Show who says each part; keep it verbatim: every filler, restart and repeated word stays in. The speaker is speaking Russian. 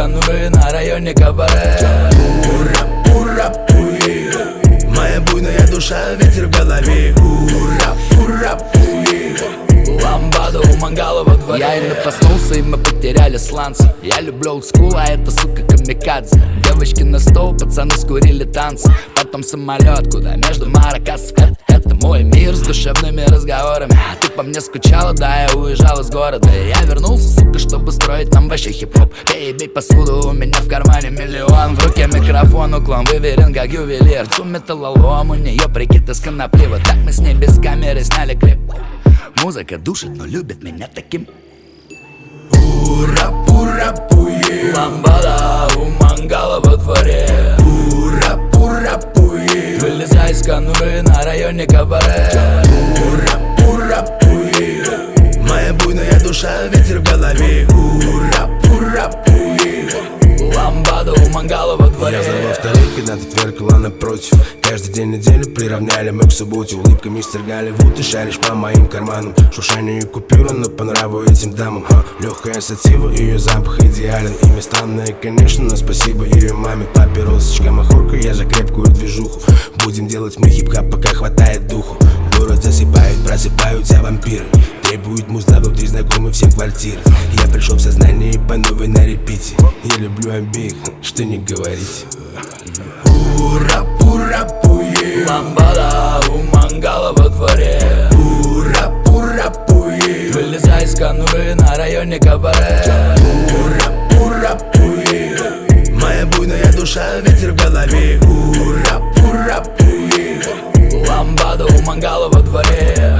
Speaker 1: конвы на районе кабаре.
Speaker 2: Ура, ура, пуи, моя буйная душа, ветер в голове. Ура, ура, пуи,
Speaker 1: ламбада у мангала во дворе.
Speaker 3: Я именно проснулся, и мы потеряли сланцы. Я люблю олдскул, а это, сука, камикадзе. Девочки на стол, пацаны скурили танцы. Потом самолет, куда между Маракасов. Это, это мой мир с душевными разговорами. Ты по мне скучала, да, я уезжал из города. И я вернулся, сука, чтобы строить нам вообще хип-хоп. Пей и бей посуду, у меня в кармане миллион. В руке микрофон, уклон выверен, как ювелир. Цу металлолом, у нее прикид из конопли. Вот так мы с ней без камеры сняли клип. Музыка душит, но любит меня таким.
Speaker 2: ура, ура, пуи,
Speaker 1: Ламбада у мангала во дворе.
Speaker 2: ура, ура, пуи,
Speaker 1: Вылезай из конвы на районе кабаре.
Speaker 2: ура, ура, пуи, моя буйная душа, ветер в голове. Ура, ура, пуи,
Speaker 1: Ламбада у мангала во дворе.
Speaker 2: я знал во вторых, когда ты тверкала напротив. Каждый день недели приравняли мы к субботе. Улыбками стергали вуд, ты шаришь по моим карманам. Шуршание и купюра, но по нраву этим дамам. Ха, легкая сатива, ее запах идеален. Имя странное, конечно, но спасибо ее маме. Папе, розочка, махорка, я за крепкую движуху. Будем делать мы хип-хап, пока хватает духу. Город засыпают, просыпаются вампиры. Требуют музла внутри знакомы всем квартиры. Я пришел в сознание по новой на репите. Я люблю обеих, что не говорить. Ура, ура, пуи,
Speaker 1: Ламбада у мангала во дворе.
Speaker 2: ура, ура, пуи,
Speaker 1: Вылезай из конвы на районе кабаре.
Speaker 2: ура, ура, пуи, моя буйная душа, ветер в голове. Ура, ура, пуи,
Speaker 1: Ламбада у мангала во дворе.